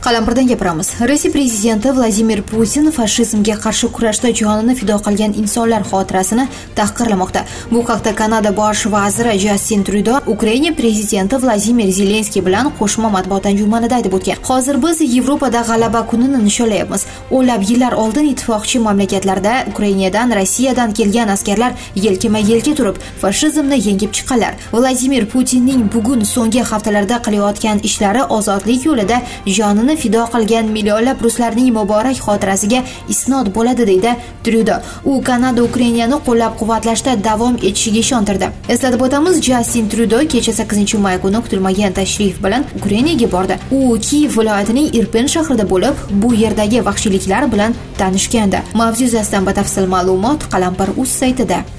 Qalampirdan gapiramiz. Rossiya prezidenti Vladimir Putin fashizmga qarshi kurashda jonini fido qilgan insonlar xotirasini tahqirlamoqda. Bu haqda Kanada bosh vaziri Justin Trudeau Ukraina prezidenti Vladimir Zelenskiy bilan qo'shma matbuot anjumanida aytib o'tgan. Hozir biz Yevropada g'alaba kunini nishonlayapmiz. O'nlab yillar oldin ittifoqchi mamlakatlarda Ukrainadan, Rossiyadan kelgan askarlar yelkama-yelka turib, fashizmni yengib chiqqanlar. Vladimir Putinning bugun so'nggi haftalarda qilayotgan ishlari ozodlik yo'lida jonini fido qilgan millionlab ruslarning muborak xotirasiga isnod bo'ladi deydi Trudeau. U Kanada Ukrainani qo'llab-quvvatlashda davom etishiga ishontirdi. Eslatib o'tamiz, Justin Trudeau kecha 8-may kuni kutilmagan tashrif bilan Ukrainaga bordi. U Kiyev viloyatining Irpin shahrida bo'lib, bu yerdagi vahshiyliklar bilan tanishgandi. Mavzu yuzasidan batafsil ma'lumot Qalampir.uz saytida.